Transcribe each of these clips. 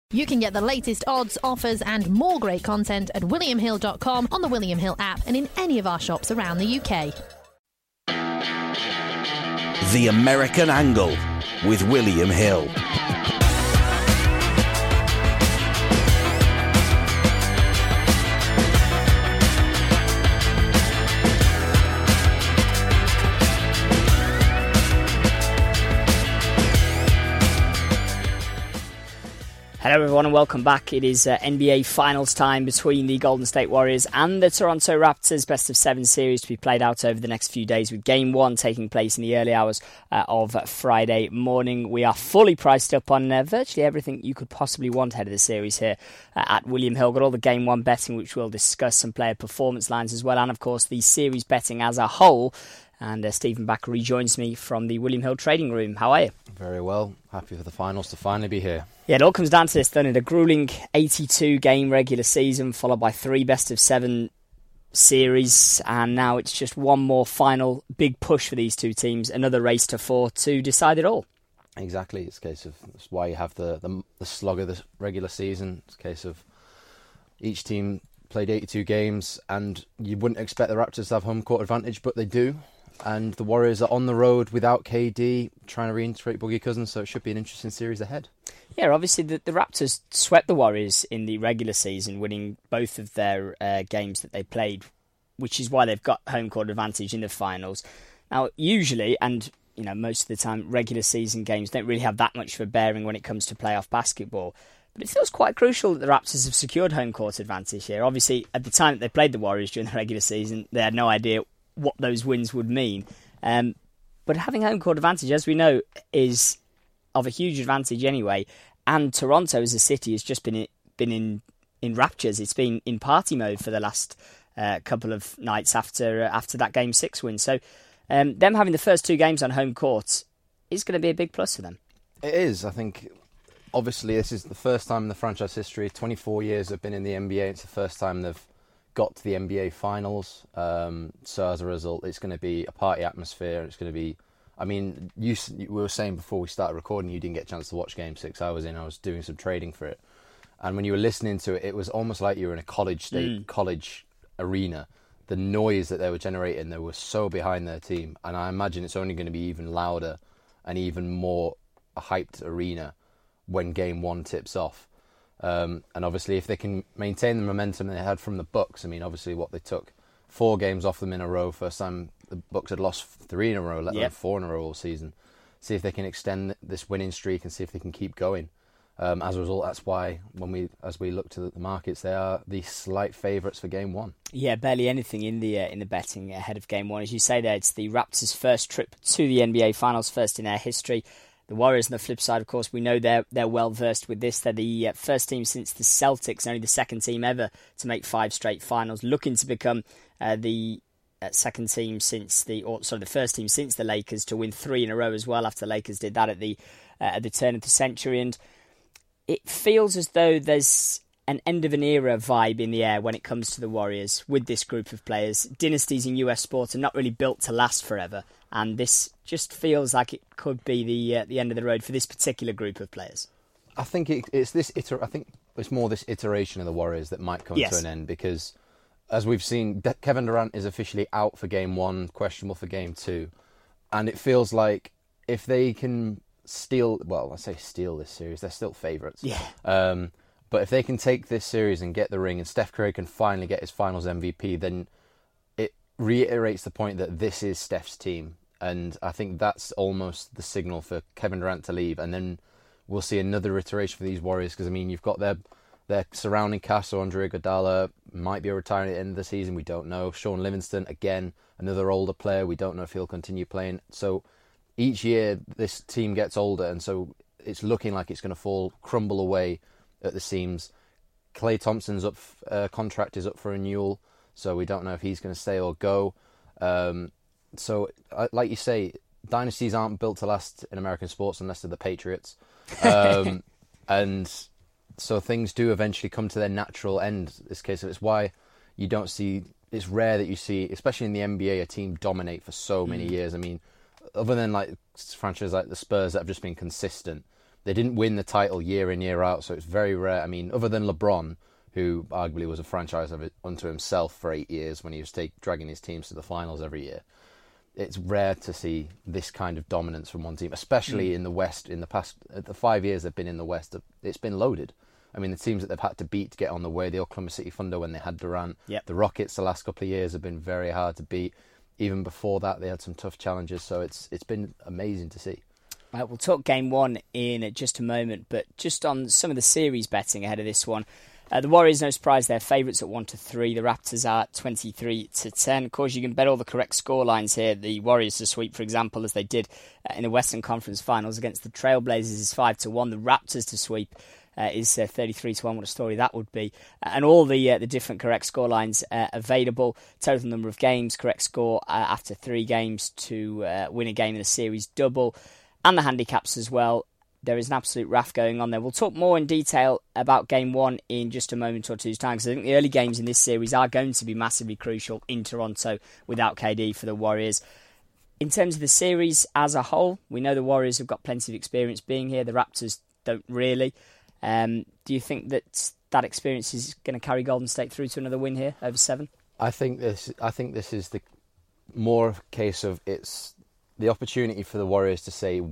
You can get the latest odds, offers and more great content at williamhill.com, on the William Hill app and in any of our shops around the UK. The American Angle with William Hill. Hello everyone and welcome back. It is NBA Finals time between the Golden State Warriors and the Toronto Raptors. Best of 7 series to be played out over the next few days, with Game 1 taking place in the early hours of Friday morning. We are fully priced up on virtually everything you could possibly want ahead of the series here at William Hill. Got all the Game 1 betting, which we'll discuss, some player performance lines as well, and of course the series betting as a whole. And Stephen Back rejoins me from the William Hill trading room. How are you? Very well. Happy for the finals to finally be here. Yeah, it all comes down to this, doesn't it? A grueling 82-game regular season, followed by 3 best-of-7 series, and now it's just one more final big push for these two teams, another race to 4 to decide it all. Exactly. It's a case of that's why you have the slog of the regular season. It's a case of each team played 82 games, and you wouldn't expect the Raptors to have home court advantage, but they do. And the Warriors are on the road without KD, trying to reintegrate Boogie Cousins, so it should be an interesting series ahead. Yeah, obviously the Raptors swept the Warriors in the regular season, winning both of their games that they played, which is why they've got home court advantage in the finals. Now, usually, and most of the time, regular season games don't really have that much of a bearing when it comes to playoff basketball. But it feels quite crucial that the Raptors have secured home court advantage here. Obviously, at the time that they played the Warriors during the regular season, they had no idea what those wins would mean. But having home court advantage, as we know, is of a huge advantage anyway. And Toronto as a city has just been in raptures. It's been in party mode for the last couple of nights after that Game 6 win. So them having the first 2 games on home court is going to be a big plus for them. It is. I think, obviously, this is the first time in the franchise history. 24 years have been in the NBA. It's the first time they've got to the NBA Finals. So as a result, it's going to be a party atmosphere. It's going to be... I mean, we were saying before we started recording, you didn't get a chance to watch Game 6. I was doing some trading for it. And when you were listening to it, it was almost like you were in a college arena. The noise that they were generating, they were so behind their team. And I imagine it's only going to be even louder and even more a hyped arena when Game 1 tips off. And obviously, if they can maintain the momentum they had from the Bucks, I mean, obviously what they took 4 games off them in a row. First time the Bucks had lost 3 in a row, let alone 4 in a row all season. See if they can extend this winning streak and see if they can keep going. As a result, that's why as we look to the markets, they are the slight favourites for Game 1. Yeah, barely anything in the betting ahead of Game 1. As you say there, it's the Raptors' first trip to the NBA Finals, first in their history. The Warriors, on the flip side, of course, we know they're well versed with this. They're the first team since the Celtics, only the second team ever to make 5 straight finals, looking to become the second team the first team since the Lakers to win 3 in a row as well, after the Lakers did that at the turn of the century. And it feels as though there's an end of an era vibe in the air when it comes to the Warriors with this group of players. Dynasties in US sports are not really built to last forever, and this just feels like it could be the end of the road for this particular group of players. I think it's this. I think it's more this iteration of the Warriors that might come to an end, because as we've seen, Kevin Durant is officially out for Game 1, questionable for Game 2, and it feels like if they can steal this series, they're still favourites. Yeah. But if they can take this series and get the ring, and Steph Curry can finally get his Finals MVP, then it reiterates the point that this is Steph's team. And I think that's almost the signal for Kevin Durant to leave. And then we'll see another iteration for these Warriors, because, I mean, you've got their surrounding cast. So Andre Iguodala might be retiring at the end of the season. We don't know. Sean Livingston, again, another older player. We don't know if he'll continue playing. So each year this team gets older, and so it's looking like it's going to crumble away at the seams. Klay Thompson's contract is up for renewal, so we don't know if he's going to stay or go. So, like you say, dynasties aren't built to last in American sports unless they're the Patriots. And so things do eventually come to their natural end. This case, it's why you don't see... It's rare that you see, especially in the NBA, a team dominate for so many years. I mean, other than like franchises like the Spurs that have just been consistent, They didn't win the title year in, year out, so it's very rare. I mean, other than LeBron, who arguably was a franchise unto himself for 8 years when he was dragging his teams to the finals every year, it's rare to see this kind of dominance from one team, especially in the West. In the past, the 5 years they've been in the West, it's been loaded. I mean, the teams that they've had to beat to get on the way, the Oklahoma City Thunder when they had Durant, the Rockets the last couple of years have been very hard to beat. Even before that, they had some tough challenges, so it's been amazing to see. Right, we'll talk game one in just a moment, but just on some of the series betting ahead of this one. The Warriors, no surprise, they're favourites at 1-3. The Raptors are 23-10. Of course, you can bet all the correct score lines here. The Warriors to sweep, for example, as they did in the Western Conference Finals against the Trailblazers, is 5-1. The Raptors to sweep is 33-1. What a story that would be. And all the different correct score lines available. Total number of games, correct score after 3 games to win a game in a series double. And the handicaps as well. There is an absolute raft going on there. We'll talk more in detail about Game 1 in just a moment or two's time, because I think the early games in this series are going to be massively crucial in Toronto without KD for the Warriors. In terms of the series as a whole, we know the Warriors have got plenty of experience being here. The Raptors don't really. Do you think that experience is going to carry Golden State through to another win here over 7? I think this is the more case of it's the opportunity for the Warriors to say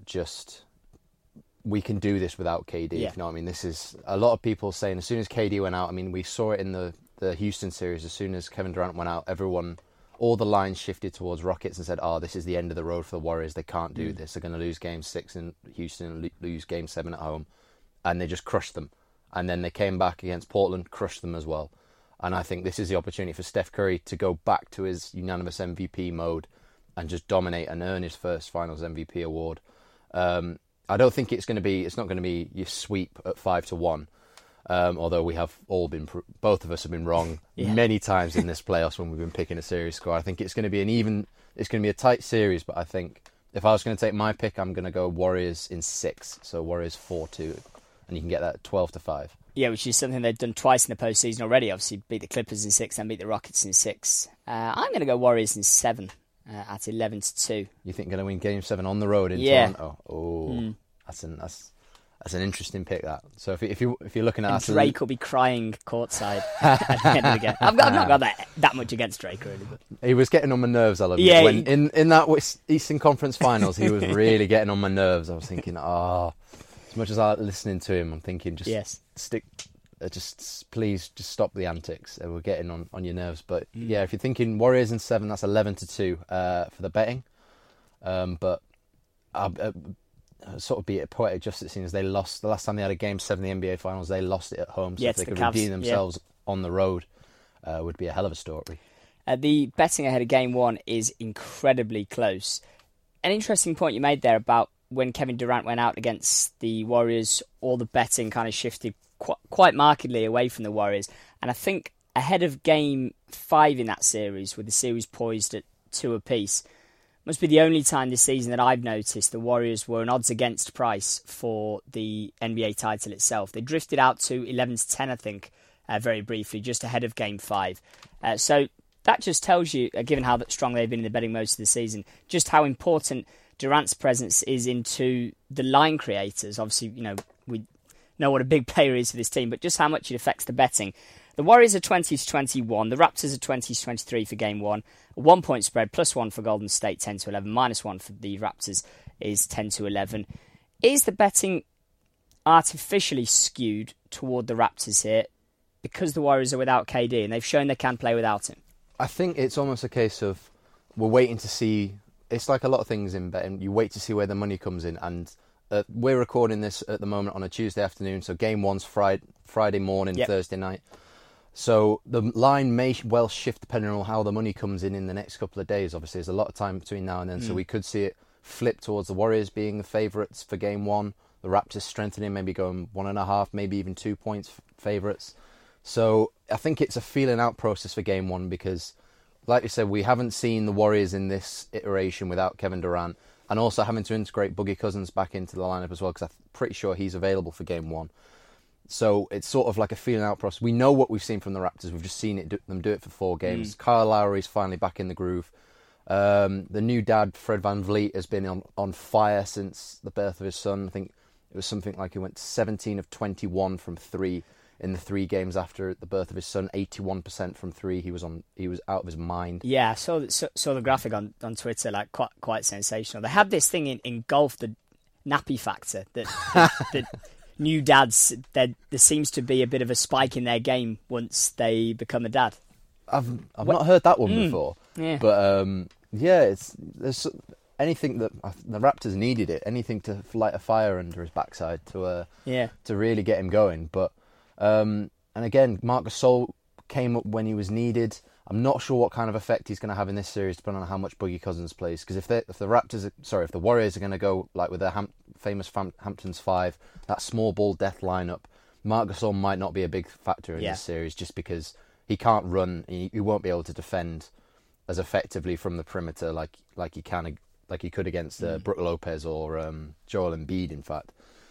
we can do this without KD. Yeah. If you know what I mean, this is a lot of people saying as soon as KD went out. I mean, we saw it in the Houston series. As soon as Kevin Durant went out, all the lines shifted towards Rockets and said, "Oh, this is the end of the road for the Warriors. They can't do this. They're going to lose Game 6 in Houston and lose Game 7 at home," and they just crushed them. And then they came back against Portland, crushed them as well. And I think this is the opportunity for Steph Curry to go back to his unanimous MVP mode and just dominate and earn his first Finals MVP award. I don't think it's not going to be your sweep at 5-1. Although we have all both of us have been wrong many times in this playoffs when we've been picking a series score. I think it's going to be it's going to be a tight series, but I think if I was going to take my pick, I'm going to go Warriors in 6. So Warriors 4-2, and you can get that 12-5. Yeah, which is something they've done twice in the postseason already. Obviously, beat the Clippers in 6 and beat the Rockets in 6. I'm going to go Warriors in 7. At 11-2. You think going to win Game 7 on the road in Toronto? Oh, that's an interesting pick. That. So if you're looking at Drake will be crying courtside at the end of the game. I've not got that much against Drake really, but he was getting on my nerves. I'll admit. When in that Eastern Conference Finals, he was really getting on my nerves. I was thinking, as much as I like listening to him, I'm thinking please stop the antics. We're getting on your nerves. But yeah, if you're thinking Warriors in 7, that's 11-2 for the betting. But I'll sort of be it poetic justice, seeing as they lost the last time they had a Game 7 in the NBA Finals. They lost it at home, so if they could redeem themselves on the road, would be a hell of a story. The betting ahead of Game 1 is incredibly close. An interesting point you made there about when Kevin Durant went out against the Warriors, all the betting kind of shifted quite markedly away from the Warriors. And I think ahead of Game 5 in that series, with the series poised at 2 apiece, must be the only time this season that I've noticed the Warriors were an odds against price for the NBA title itself. They drifted out to 11-10, I think, very briefly, just ahead of Game 5. So that just tells you, given how strong they've been in the betting most of the season, just how important Durant's presence is into the line creators. Obviously, we know what a big player is for this team, but just how much it affects the betting. The Warriors are 20-21. The Raptors are 20-23 for Game 1. A 1-point spread, +1 for Golden State, 10-11. -1 for the Raptors is 10-11. Is the betting artificially skewed toward the Raptors here because the Warriors are without KD and they've shown they can play without him? I think it's almost a case of we're waiting to see. It's like a lot of things in betting. You wait to see where the money comes in, and we're recording this at the moment on a Tuesday afternoon, so Game 1's Friday morning, Thursday night. So the line may well shift depending on how the money comes in the next couple of days. Obviously, there's a lot of time between now and then, so we could see it flip towards the Warriors being the favourites for Game 1. The Raptors strengthening, maybe going 1.5, maybe even 2 points favourites. So I think it's a feeling out process for Game 1 because, like you said, we haven't seen the Warriors in this iteration without Kevin Durant, and also having to integrate Boogie Cousins back into the lineup as well, because I'm pretty sure he's available for Game 1. So it's sort of like a feeling out process. We know what we've seen from the Raptors. We've just seen them do it for 4 games. Kyle Lowry's finally back in the groove. The new dad, Fred VanVleet, has been on fire since the birth of his son. I think It was something like he went 17 of 21 from 3 in the 3 games after the birth of his son. 81% from 3. He was out of his mind. Yeah, I saw the graphic on Twitter, like quite sensational. They had this thing in golf, the nappy factor, that new dads, there seems to be a bit of a spike in their game once they become a dad. I've not heard that one before. Yeah. But there's anything that the Raptors needed it, anything to light a fire under his backside to really get him going. But and again, Marc Gasol came up when he was needed. I'm not sure what kind of effect he's going to have in this series, depending on how much Boogie Cousins plays. Because if the Warriors are going to go like with their famous Hamptons 5, that small ball death lineup, Marc Gasol might not be a big factor in this series, just because he can't run. He won't be able to defend as effectively from the perimeter like he could against Brook Lopez or Joel Embiid, in fact.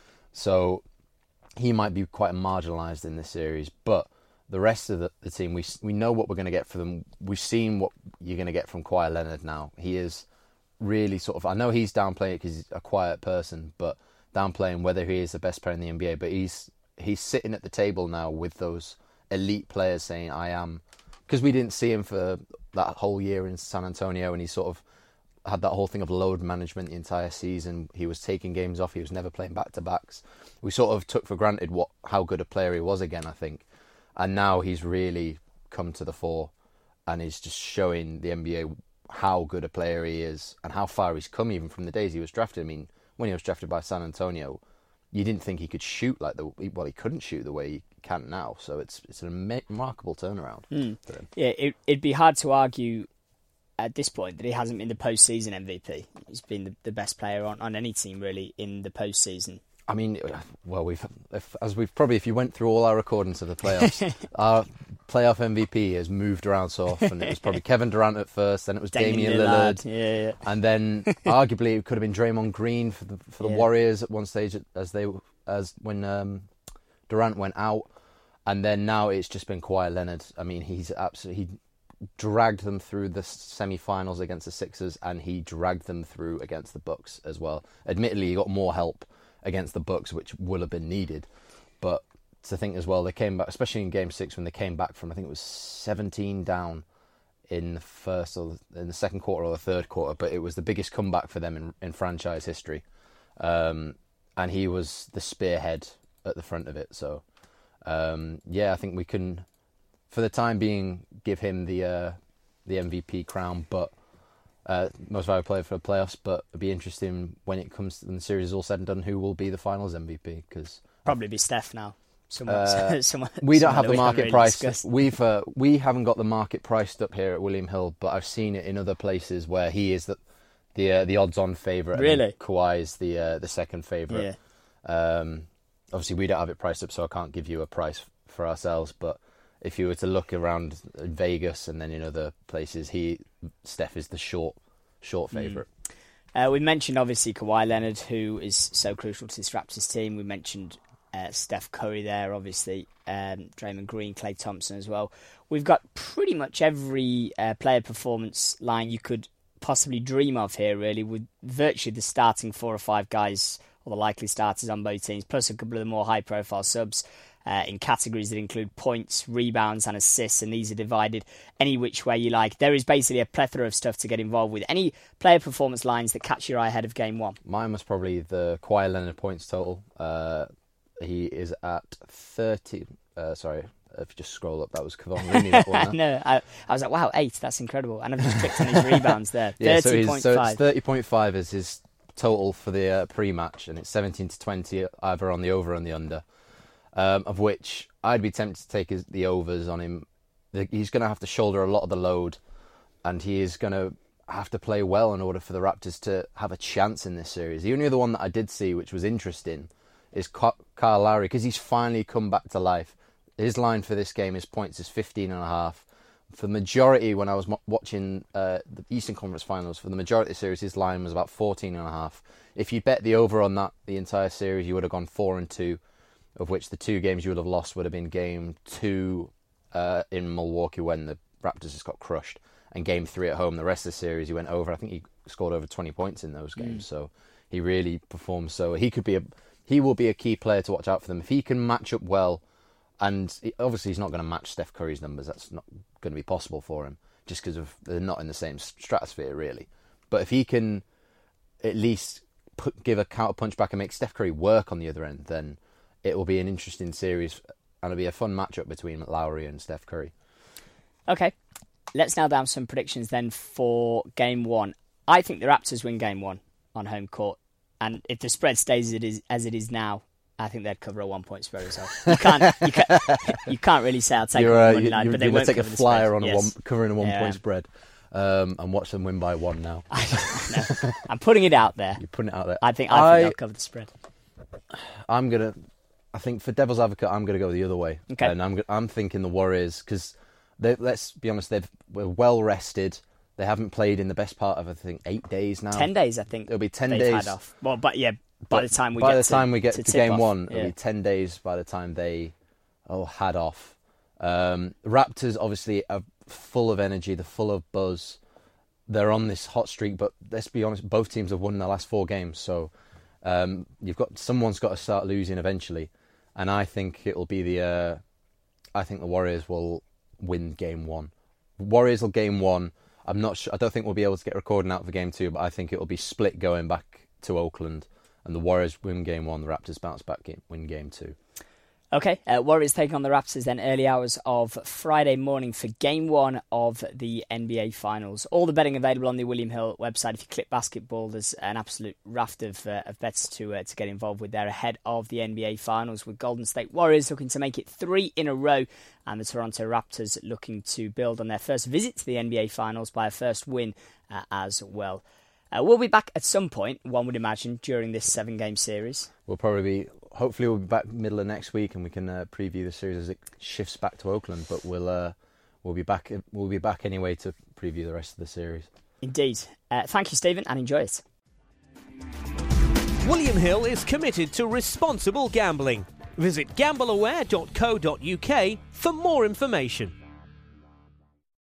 So he might be quite marginalised in this series, but the rest of the team, we know what we're going to get for them. We've seen what you're going to get from Kawhi Leonard now. He is really sort of... I know he's downplaying it because he's a quiet person, but downplaying whether he is the best player in the NBA. But he's sitting at the table now with those elite players saying, I am... Because we didn't see him for that whole year in San Antonio, and he sort of had that whole thing of load management the entire season. He was taking games off. He was never playing back-to-backs. We sort of took for granted how good a player he was again, I think. And now he's really come to the fore and is just showing the NBA how good a player he is and how far he's come even from the days he was drafted. I mean, when he was drafted by San Antonio, you didn't think he could shoot he couldn't shoot the way he can now. So it's a remarkable turnaround for him. Yeah, it'd be hard to argue at this point that he hasn't been the postseason MVP. He's been the best player on any team, really, in the postseason. I mean, well, if you went through all our recordings of the playoffs, our playoff MVP has moved around so often. It was probably Kevin Durant at first, then it was Damian Lillard, and then arguably it could have been Draymond Green for the Warriors at one stage as when Durant went out, and then now it's just been Kawhi Leonard. I mean, he dragged them through the semi-finals against the Sixers, and he dragged them through against the Bucks as well. Admittedly, he got more help against the Bucks, which will have been needed. But to think as well, they came back, especially in Game 6 when they came back from, I think it was 17 down in the first or in the second quarter or the third quarter, but it was the biggest comeback for them in franchise history. And he was the spearhead at the front of it. So, I think we can, for the time being, give him the MVP crown, but most valuable player for the playoffs. But it'll be interesting when the series is all said and done, who will be the Finals MVP? Because probably be Steph now. We don't have the market price. We haven't got the market priced up here at William Hill, but I've seen it in other places where he is the odds-on favourite. Really, Kawhi is the second favourite. Yeah. Obviously, we don't have it priced up, so I can't give you a price for ourselves. But if you were to look around Vegas and then in other places, Steph is the short favourite. We mentioned obviously Kawhi Leonard, who is so crucial to this Raptors team. We mentioned Steph Curry there, obviously, Draymond Green, Klay Thompson as well. We've got pretty much every player performance line you could possibly dream of here, really, with virtually the starting 4 or 5 guys, or the likely starters on both teams, plus a couple of the more high-profile subs in categories that include points, rebounds and assists, and these are divided any which way you like. There is basically a plethora of stuff to get involved with. Any player performance lines that catch your eye ahead of Game 1? Mine was probably the Kawhi Leonard points total. He is at 30... sorry, if you just scroll up, that was Kevon Looney. That one, no, I was like, wow, 8, that's incredible. And I've just clicked on his rebounds there. 30.5. So it's 30.5 is his total for the pre-match, and it's 17 to 20 either on the over and the under, of which I'd be tempted to take the overs on him. He's going to have to shoulder a lot of the load, and he is going to have to play well in order for the Raptors to have a chance in this series. The only other one that I did see, which was interesting, is Kyle Lowry, because he's finally come back to life. His line for this game, his points is 15.5. For the majority, when I was watching the Eastern Conference Finals, for the majority of the series, his line was about 14.5. If you bet the over on that the entire series, you would have gone 4-2, of which the 2 games you would have lost would have been Game 2 in Milwaukee when the Raptors just got crushed, and Game 3 at home. The rest of the series, he went over. I think he scored over 20 points in those games, so he really performed. So he could be he will be a key player to watch out for them. If he can match up well, and obviously he's not going to match Steph Curry's numbers. That's not going to be possible for him, just because they're not in the same stratosphere, really. But if he can at least give a counter punch back and make Steph Curry work on the other end, then it will be an interesting series, and it'll be a fun matchup between Lowry and Steph Curry. Okay, let's nail down some predictions then for Game 1. I think the Raptors win Game 1 on home court, and if the spread stays as it is now, I think they'd cover a 1-point spread as well. You can't really say I'll take them on Monday night, but they won't take a cover the flyer spread. on covering a 1-point spread, and watch them win by 1 now. No, I'm putting it out there. You're putting it out there. I think they'll cover the spread. I think for devil's advocate, I'm gonna go the other way. Okay. And I'm thinking the Warriors, because let's be honest, we're well rested. They haven't played in the best part of, I think, 8 days now. 10 days, I think. It'll be 10 days. Had off. Well, but yeah, by the time we get to Game off, 1, it'll be 10 days by the time they had off. Raptors obviously are full of energy. They're full of buzz. They're on this hot streak, but let's be honest, both teams have won their last 4 games. So someone's got to start losing eventually, and I think it'll be I think the Warriors will win Game 1. Warriors will Game 1. I'm not sure. I don't think we'll be able to get a recording out for Game 2, but I think it'll be split going back to Oakland, and the Warriors win Game 1. The Raptors bounce back, win Game 2. Okay, Warriors taking on the Raptors then early hours of Friday morning for Game 1 of the NBA Finals. All the betting available on the William Hill website. If you click basketball, there's an absolute raft of bets to get involved with there ahead of the NBA Finals, with Golden State Warriors looking to make it 3 in a row, and the Toronto Raptors looking to build on their first visit to the NBA Finals by a first win as well. We'll be back at some point, one would imagine, during this 7-game series. Hopefully we'll be back middle of next week, and we can preview the series as it shifts back to Oakland. But we'll be back. We'll be back anyway to preview the rest of the series. Indeed. Thank you, Stephen, and enjoy it. William Hill is committed to responsible gambling. Visit gambleaware.co.uk for more information.